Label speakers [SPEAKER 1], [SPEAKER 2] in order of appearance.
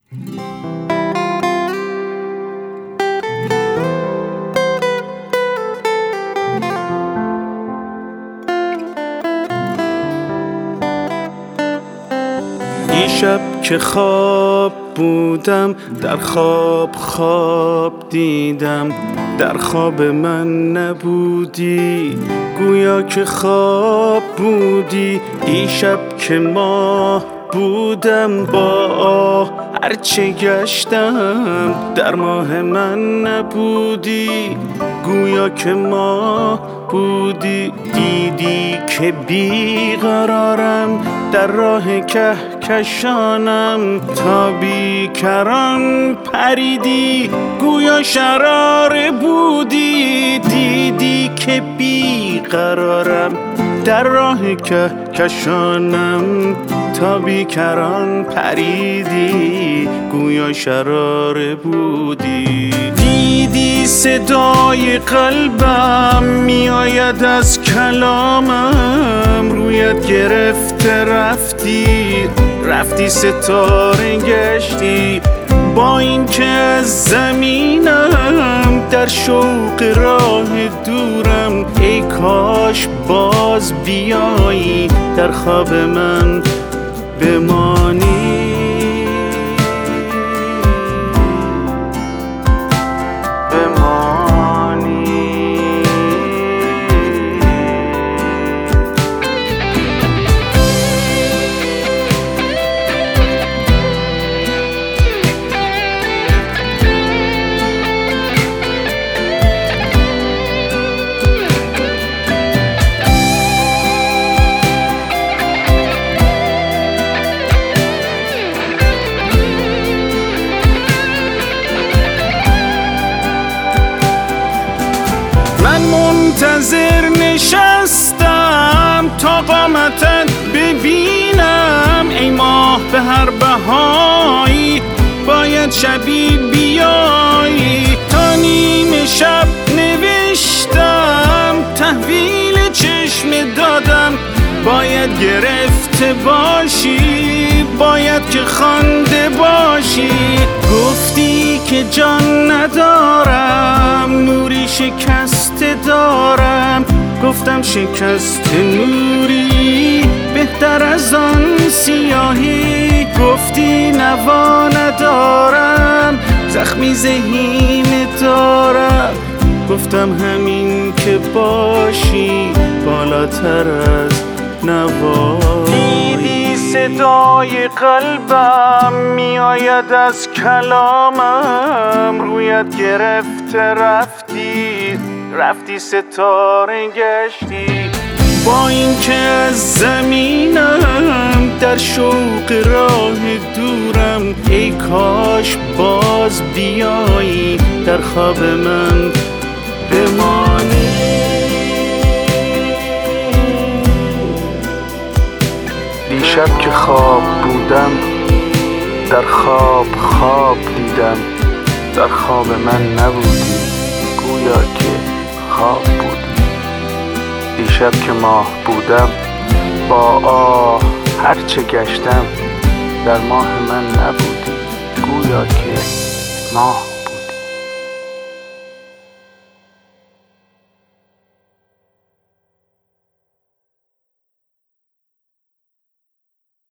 [SPEAKER 1] دیشب که خواب بودم در خواب دیدم، در خواب من نبودی، گویا که خواب بودی. دیشب که ماه بودم با هرچه گشتم، در ماه من نبودی، گویا که ماه بودی. دیدی که بیقرارم در راه کهکشانم، تا بیکران پریدی، گویا شراره بودی. دیدی که بیقرارم در راه کهکشانم، تا بیکران پریدی، گویا شراره بودی. دیدی صدای قلبم میآید از کلامم، رویت گرفته رفتی ستاره گشتی. با این که از زمینم در شوق راه دورم، ای کاش باز بیایی در خواب من بمانی. من منتظر نشستم تا قامتت ببینم، ای ماه به هر بهایی باید شبی بیایی. تا نیمه شب نوشتم تحویل چشم دادم، باید گرفته باشی، باید که خوانده باشی. گفتی که جان ندارم، نوری شکسته دارم، گفتم شکست نوری بهتر از آن سیاهی. گفتی نوا ندارم، زخمی ذهین دارم، گفتم همین که باشی بالاتر از نوایی. دیدی صدای قلبم میآید از کلامم، رویت گرفته رفتی ستاره گشتی. با این که از زمینم در شوق راه دورم، ای کاش باز بیایی در خواب من بمانی. دیشب که خواب بودم در خواب دیدم، در خواب من نبودی، گویا که خواب بودی. دیشب که ماه بودم با هرچه گشتم، در ماه من نبودی، گویا که ماه